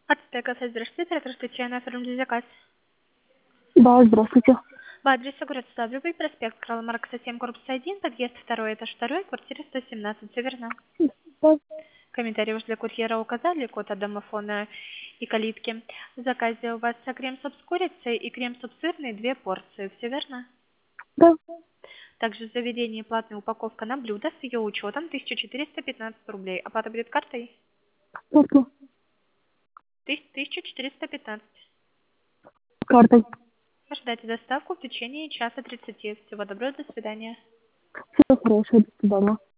Ацтека, здравствуйте, здравствуйте, на оформили заказ. Да, здравствуйте. По адресу город Ставрополь, проспект Карла Маркса 7, корпус 1, подъезд 2, этаж 2, квартира 117, все верно? Да, Комментарий уж для курьера указали, код от домофона и калитки. В заказе у вас крем-суп с курицей и крем-суп сырный, 2 порции, все верно? да, Также в заведении платная упаковка на блюдо с ее учетом 1415 рублей. Оплата будет картой? карту, 1415. картой. Ожидайте доставку в течение часа 30. Всего доброго, до свидания. Всего хорошего, до свидания.